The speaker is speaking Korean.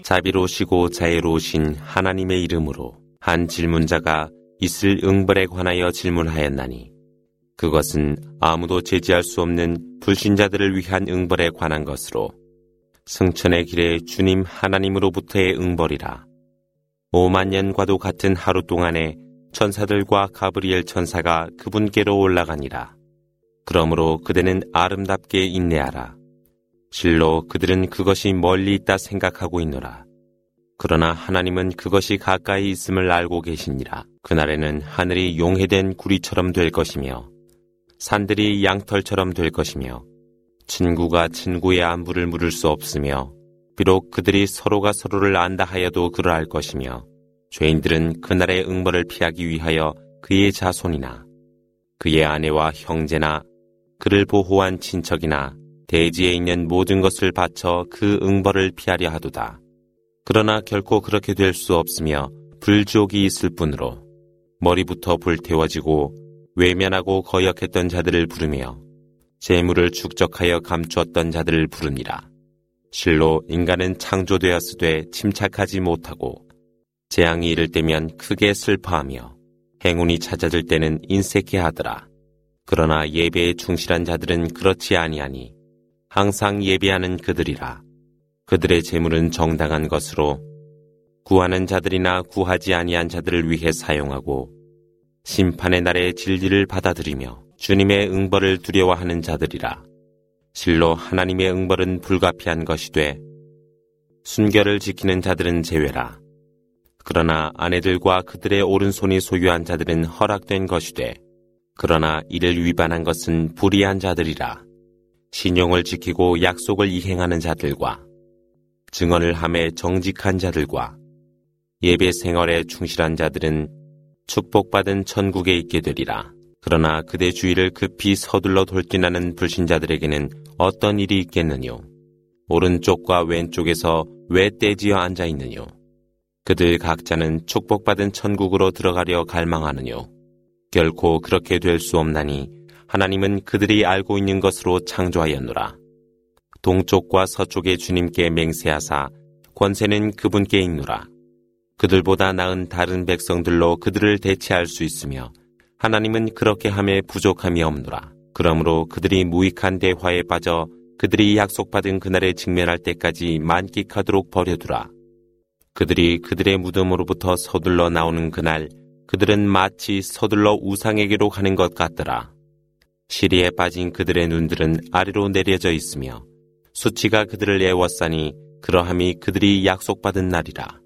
자비로우시고 자애로우신 하나님의 이름으로 한 질문자가 있을 응벌에 관하여 질문하였나니 그것은 아무도 제지할 수 없는 불신자들을 위한 응벌에 관한 것으로 승천의 길에 주님 하나님으로부터의 응벌이라. 5만 년과도 같은 하루 동안에 천사들과 가브리엘 천사가 그분께로 올라가니라. 그러므로 그대는 아름답게 인내하라. 실로 그들은 그것이 멀리 있다 생각하고 있노라. 그러나 하나님은 그것이 가까이 있음을 알고 계시니라. 그날에는 하늘이 용해된 구리처럼 될 것이며 산들이 양털처럼 될 것이며 친구가 친구의 안부를 물을 수 없으며 비록 그들이 서로가 서로를 안다 하여도 그러할 것이며 죄인들은 그날의 응벌을 피하기 위하여 그의 자손이나 그의 아내와 형제나 그를 보호한 친척이나 대지에 있는 모든 것을 바쳐 그 응벌을 피하려 하도다. 그러나 결코 그렇게 될 수 없으며 불지옥이 있을 뿐으로 머리부터 불태워지고 외면하고 거역했던 자들을 부르며 재물을 축적하여 감추었던 자들을 부르니라. 실로 인간은 창조되었으되 침착하지 못하고 재앙이 이를 때면 크게 슬퍼하며 행운이 찾아질 때는 인색해 하더라. 그러나 예배에 충실한 자들은 그렇지 아니하니 항상 예배하는 그들이라. 그들의 재물은 정당한 것으로 구하는 자들이나 구하지 아니한 자들을 위해 사용하고 심판의 날의 진리를 받아들이며 주님의 응벌을 두려워하는 자들이라. 실로 하나님의 응벌은 불가피한 것이 돼 순결을 지키는 자들은 제외라. 그러나 아내들과 그들의 오른손이 소유한 자들은 허락된 것이 돼 그러나 이를 위반한 것은 불의한 자들이라. 신용을 지키고 약속을 이행하는 자들과 증언을 함에 정직한 자들과 예배 생활에 충실한 자들은 축복받은 천국에 있게 되리라. 그러나 그대 주위를 급히 서둘러 돌진하는 불신자들에게는 어떤 일이 있겠느뇨? 오른쪽과 왼쪽에서 왜 떼지어 앉아 있느뇨? 그들 각자는 축복받은 천국으로 들어가려 갈망하느뇨? 결코 그렇게 될 수 없나니 하나님은 그들이 알고 있는 것으로 창조하였노라. 동쪽과 서쪽의 주님께 맹세하사 권세는 그분께 있노라. 그들보다 나은 다른 백성들로 그들을 대체할 수 있으며 하나님은 그렇게 함에 부족함이 없노라. 그러므로 그들이 무익한 대화에 빠져 그들이 약속받은 그날에 직면할 때까지 만끽하도록 버려두라. 그들이 그들의 무덤으로부터 서둘러 나오는 그날 그들은 마치 서둘러 우상에게로 가는 것 같더라. 시리에 빠진 그들의 눈들은 아래로 내려져 있으며 수치가 그들을 애워싸니 그러함이 그들이 약속받은 날이라.